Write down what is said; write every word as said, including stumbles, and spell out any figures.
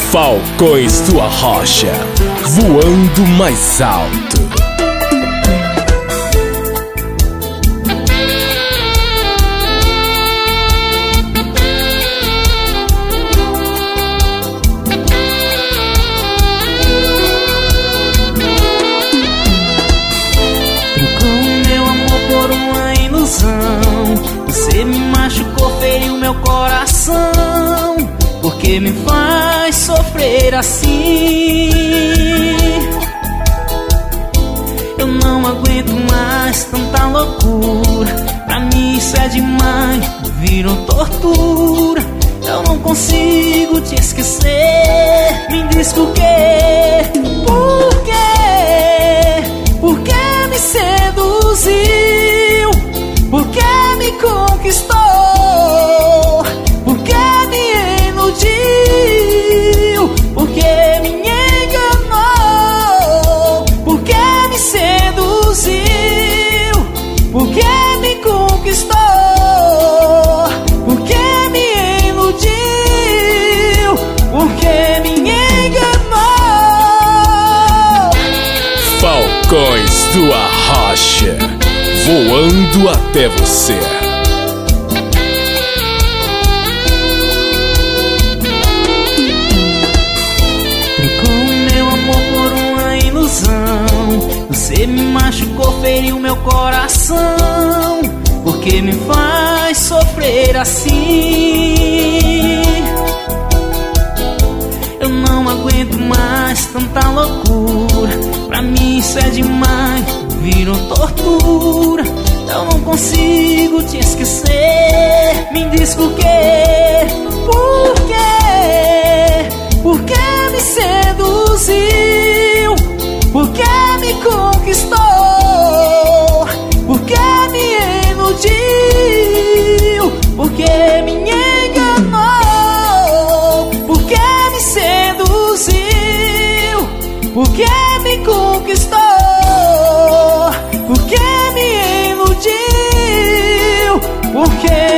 Falcões do Arrocha, voando mais alto. Você me machucou, feriu meu coração, porque me faz sofrer assim. Eu não aguento mais tanta loucura, pra mim isso é demais, virou tortura. Eu não consigo te esquecer, me diz por quê, por quê, por que me seduziu? Por que me conquistou? Por que me iludiu? Por que me enganou? Por que me seduziu? Por que me conquistou? Por que me iludiu? Por que me enganou? Falcões do Arrocha, voando até você. Trocou meu amor por uma ilusão. Você me machucou, feriu meu coração, porque me faz sofrer assim. Eu não aguento mais tanta loucura, pra mim isso é demais, virou tortura. Eu não consigo te esquecer, me diz por quê, por quê, por que me seduziu? Por que me conquistou? Por que me iludiu? Por que me enganou? Por que me seduziu? Por que me conquistou? Por que me iludiu? Por que